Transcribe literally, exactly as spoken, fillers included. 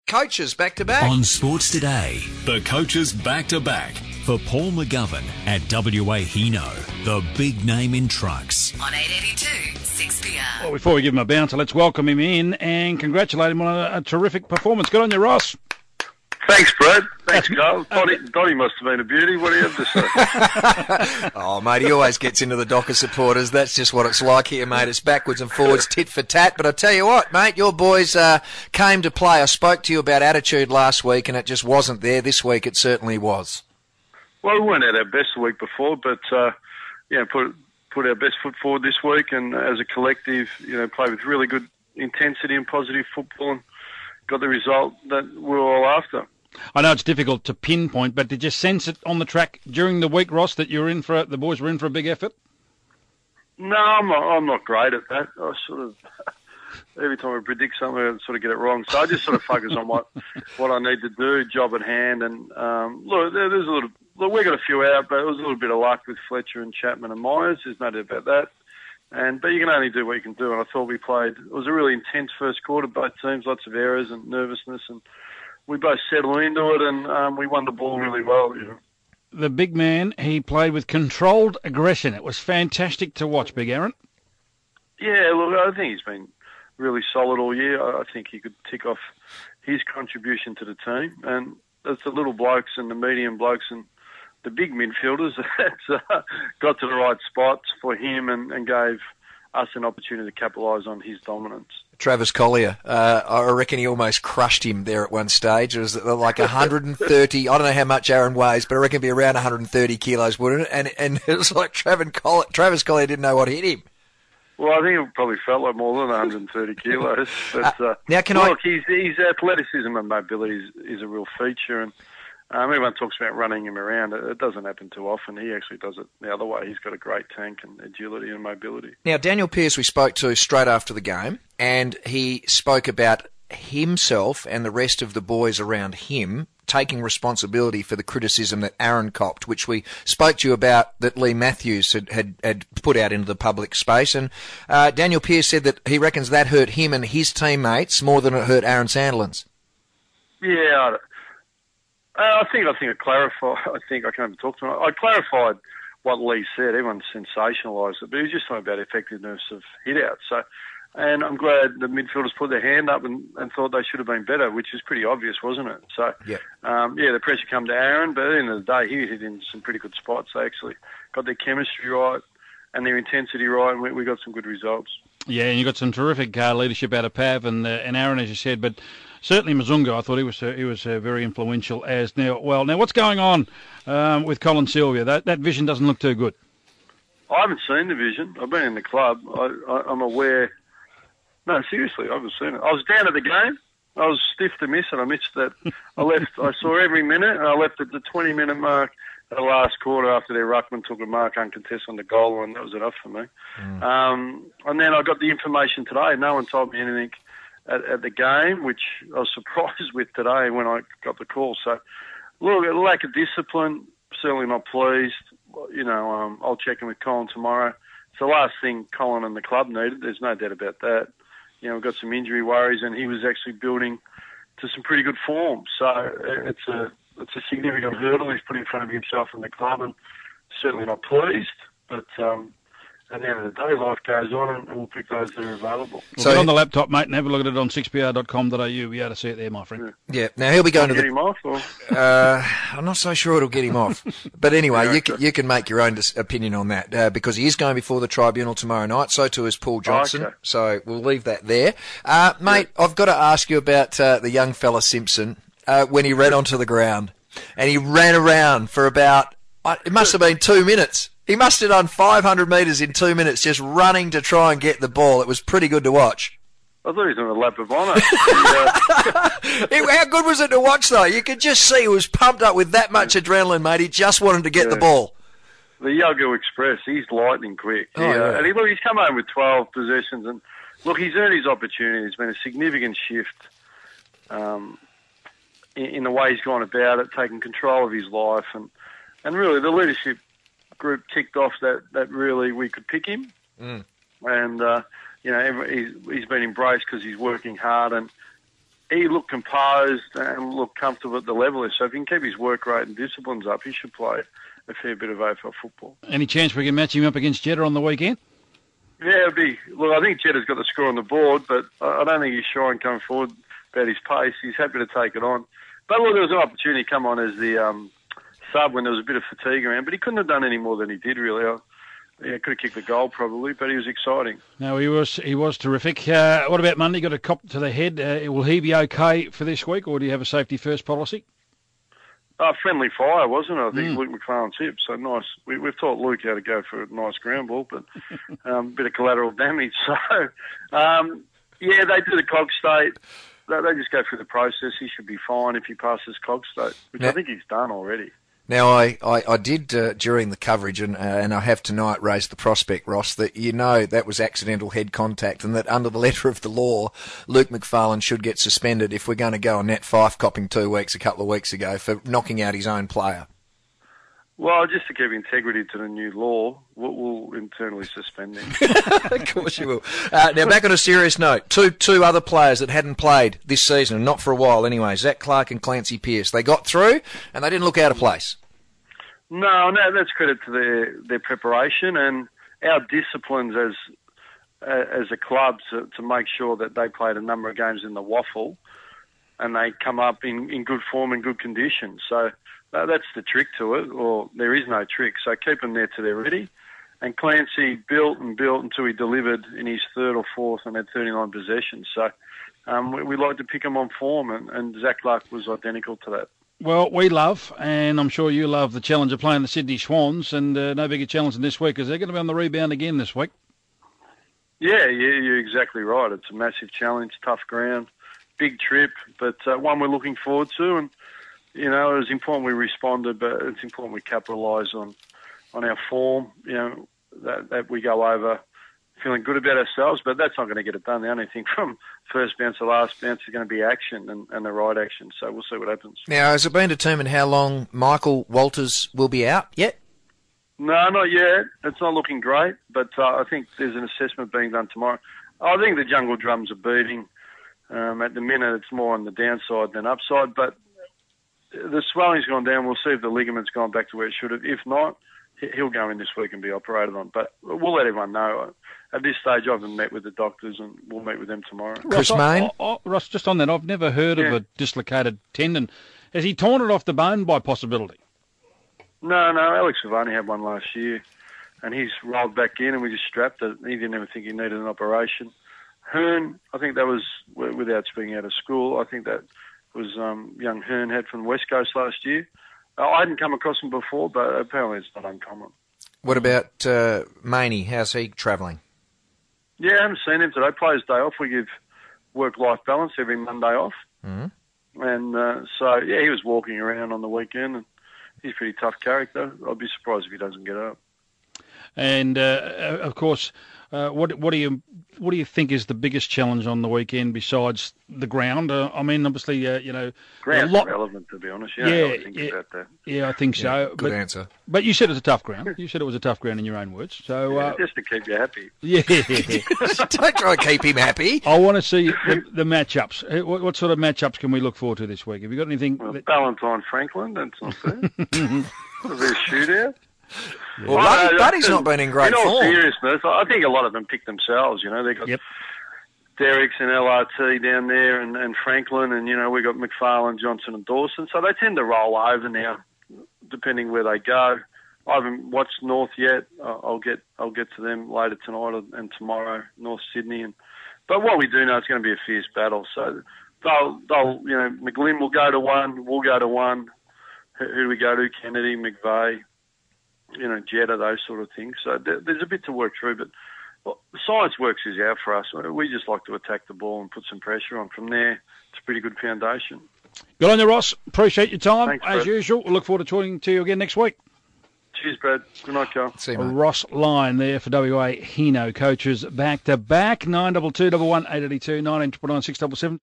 coaches back-to-back. On Sports Today, the coaches back-to-back. For Paul McGovern at W A Hino, the big name in trucks. On eight eighty-two six P R. Well, before we give him a bouncer, let's welcome him in and congratulate him on a, a terrific performance. Good on you, Ross. Thanks, Brad. Thanks, Carl. Donnie, Donnie must have been a beauty. What do you have to say? Oh, mate, he always gets into the Docker supporters. That's just what it's like here, mate. It's backwards and forwards, tit for tat. But I tell you what, mate, your boys uh, came to play. I spoke to you about attitude last week, and it just wasn't there. This week it certainly was. Well, we weren't at our best the week before, but uh, yeah, put put our best foot forward this week, and as a collective, you know, played with really good intensity and positive football, and got the result that we were all after. I know it's difficult to pinpoint, but did you sense it on the track during the week, Ross, that you were in for the boys were in for a big effort? No, I'm not, I'm not great at that. I sort of every time I predict something, I sort of get it wrong. So I just sort of focus on what what I need to do, job at hand, and um, look, there, there's a little. Look, we got a few out, but it was a little bit of luck with Fletcher and Chapman and Myers. There's no doubt about that. And but you can only do what you can do. And I thought we played. It was a really intense first quarter. Both teams, lots of errors and nervousness, and we both settled into it, and um, we won the ball really well. You know. The big man, he played with controlled aggression. It was fantastic to watch, Big Aaron. Yeah, look, I think he's been really solid all year. I think he could tick off his contribution to the team, and it's the little blokes and the medium blokes and the big midfielders that uh, got to the right spots for him and, and gave us an opportunity to capitalise on his dominance. Travis Collier, uh, I reckon he almost crushed him there at one stage. It was like one hundred thirty, I don't know how much Aaron weighs, but I reckon it'd be around one hundred thirty kilos, wouldn't it? And, and it was like Travis Collier, Travis Collier didn't know what hit him. Well, I think it probably felt like more than one hundred thirty kilos. But, uh, now, can look, I... his, his athleticism and mobility is, is a real feature, and Um, everyone talks about running him around. It, it doesn't happen too often. He actually does it the other way. He's got a great tank and agility and mobility. Now, Daniel Pearce we spoke to straight after the game, and he spoke about himself and the rest of the boys around him taking responsibility for the criticism that Aaron copped, which we spoke to you about that Lee Matthews had, had, had put out into the public space. And uh, Daniel Pearce said that he reckons that hurt him and his teammates more than it hurt Aaron Sandilands. Yeah, Uh, I think I think I clarified. I think I can't even talk to him. I clarified what Lee said. Everyone sensationalised it, but he was just talking about effectiveness of hit-outs. So, and I'm glad the midfielders put their hand up and, and thought they should have been better, which is pretty obvious, wasn't it? So, yeah, um, yeah, the pressure come to Aaron, but at the end of the day, he hit in some pretty good spots. They actually got their chemistry right and their intensity right, and we, we got some good results. Yeah, and you got some terrific uh, leadership out of Pav and uh, and Aaron, as you said, but. Certainly Mazunga, I thought he was uh, he was uh, very influential as now. Well, now what's going on um, with Colin Sylvia? That that vision doesn't look too good. I haven't seen the vision. I've been in the club. I, I, I'm aware. No, seriously, I haven't seen it. I was down at the game. I was stiff to miss it. I missed that. I left. I saw every minute, and I left at the twenty-minute mark at the last quarter after their ruckman took a mark uncontested on the goal, and that was enough for me. Mm. Um, and then I got the information today. No one told me anything At, at the game, which I was surprised with today when I got the call. So, look, a lack of discipline, certainly not pleased. You know, um, I'll check in with Colin tomorrow. It's the last thing Colin and the club needed. There's no doubt about that. You know, we've got some injury worries, and he was actually building to some pretty good form. So it's a it's a significant hurdle he's put in front of himself and the club, and certainly not pleased. But um, at the end of the day, life goes on, and we'll pick those that are available. Well, so get on the laptop, mate, and have a look at it on six p r dot com dot a u. Be able to see it there, my friend. Yeah. yeah. Now he'll be going I'll to get the. him off, or? Uh, I'm not so sure it'll get him off. But anyway, yeah, you okay. can you can make your own dis- opinion on that uh, because he is going before the tribunal tomorrow night. So too is Paul Johnson. Oh, okay. So we'll leave that there, uh, mate. Yeah. I've got to ask you about uh, the young fella Simpson uh, when he ran onto the ground and he ran around for about uh, it must have been two minutes. He must have done five hundred metres in two minutes just running to try and get the ball. It was pretty good to watch. I thought he was on a lap of honour. uh... How good was it to watch, though? You could just see he was pumped up with that much adrenaline, mate. He just wanted to get yeah. the ball. The Yago Express, he's lightning quick. Oh, yeah. yeah. And he, look, he's come home with twelve possessions. And, look, he's earned his opportunity. There's been a significant shift um, in, in the way he's gone about it, taking control of his life. And, and really, the leadership group ticked off that, that really we could pick him. Mm. And, uh, you know, every, he's, he's been embraced because he's working hard. And he looked composed and looked comfortable at the level. So if he can keep his work rate and disciplines up, he should play a fair bit of A F L football. Any chance we can match him up against Jeddah on the weekend? Yeah, it'd be. Look, I think Jeddah's got the score on the board, but I don't think he's shy and coming forward about his pace. He's happy to take it on. But look, there was an opportunity to come on as the um, sub when there was a bit of fatigue around, but he couldn't have done any more than he did, really. I, yeah, could have kicked the goal probably, but he was exciting. No, he was he was terrific. Uh, what about Monday? Got a cop to the head. Uh, will he be okay for this week, or do you have a safety first policy? Uh, friendly fire, wasn't it? I think Mm. Luke McFarlane's hip. So nice. We, we've taught Luke how to go for a nice ground ball, but um, a bit of collateral damage. So, um, yeah, they do the cog state. They, they just go through the process. He should be fine if he passes cog state, which Now- I think he's done already. Now, I, I, I did uh, during the coverage, and, uh, and I have tonight raised the prospect, Ross, that you know that was accidental head contact, and that under the letter of the law, Luke McFarlane should get suspended if we're going to go on Nat Fife copping two weeks a couple of weeks ago for knocking out his own player. Well, just to keep integrity to the new law, we'll, we'll internally suspend him. Of course you will. Uh, now, back on a serious note, two two other players that hadn't played this season, and not for a while anyway, Zach Clark and Clancy Pearce. They got through, and they didn't look out of place. No, no, that's credit to their, their preparation and our disciplines as as a club to, to make sure that they played a number of games in the waffle and they come up in, in good form and good condition. So uh, that's the trick to it, or there is no trick. So keep them there till they're ready. And Clancy built and built until he delivered in his third or fourth and had thirty-nine possessions. So um, we, we like to pick him on form, and, and Zach Clark was identical to that. Well, we love, and I'm sure you love, the challenge of playing the Sydney Swans, and uh, no bigger challenge than this week, because they're going to be on the rebound again this week. Yeah, yeah, you're exactly right. It's a massive challenge, tough ground, big trip, but uh, one we're looking forward to. And, you know, it was important we responded, but it's important we capitalise on, on our form, you know, that, that we go over feeling good about ourselves, but that's not going to get it done. The only thing from first bounce to last bounce is going to be action and, and the right action. So we'll see what happens. Now, has it been determined how long Michael Walters will be out yet? No, not yet. It's not looking great, but uh, I think there's an assessment being done tomorrow. I think the jungle drums are beating. Um, at the minute, it's more on the downside than upside, but the swelling's gone down. We'll see if the ligament's gone back to where it should have. If not, he'll go in this week and be operated on. But we'll let everyone know. At this stage, I haven't met with the doctors, and we'll meet with them tomorrow. Chris Ross, Mayne? I, I, Ross, just on that, I've never heard Yeah. of a dislocated tendon. Has he torn it off the bone by possibility? No, no, Alex Savani had one last year, and he's rolled back in, and we just strapped it. He didn't even think he needed an operation. Hearn, I think that was, without speaking out of school, I think that was um, young Hearn had from the West Coast last year. Uh, I hadn't come across him before, but apparently it's not uncommon. What about uh, Maney? How's he travelling? Yeah, I haven't seen him today. Players' day off. We give work-life balance every Monday off. Mm-hmm. And uh, so, yeah, he was walking around on the weekend, and he's a pretty tough character. I'd be surprised if he doesn't get up. And uh, of course, uh, what what do you what do you think is the biggest challenge on the weekend besides the ground? Uh, I mean, obviously, uh, you know, Ground's a lot. irrelevant, to be honest. You Yeah, know how I think yeah. about that. Yeah, I think so. Good but, answer. but you said it was a tough ground. You said it was a tough ground in your own words. So Yeah, uh, just to keep you happy. yeah, Don't try to keep him happy. I want to see the, the matchups. Uh, What, what sort of matchups can we look forward to this week? Have you got anything? Well, that- Valentine Franklin, that's not fair. A bit of shootout. Well, Well, Buddy, no, Buddy's that's- not been in great In all form. seriousness, I think a lot of them picked themselves. You know, they got Yep. Derricks and L R T down there, and, and Franklin, and you know we got McFarlane, Johnson, and Dawson. So they tend to roll over now, depending where they go. I haven't watched North yet. I'll I'll get I'll get to them later tonight and tomorrow, North Sydney. And but what we do know, it's going to be a fierce battle. So they'll they'll you know McGlynn will go to one, we'll go to one. Who, who do we go to? Kennedy, McVeigh. You know, Jeddah, those sort of things. So there, there's a bit to work through, but well, science works is out for us. We just like to attack the ball and put some pressure on. From there, it's a pretty good foundation. Good on you, Ross. Appreciate your time Thanks, as Brad. usual. We'll look forward to talking to you again next week. Cheers, Brad. Good night, Carl. See you, mate. Ross Lyon there for W A Hino coaches back to back nine double two double one eight eighty two nine nine nine six double seven.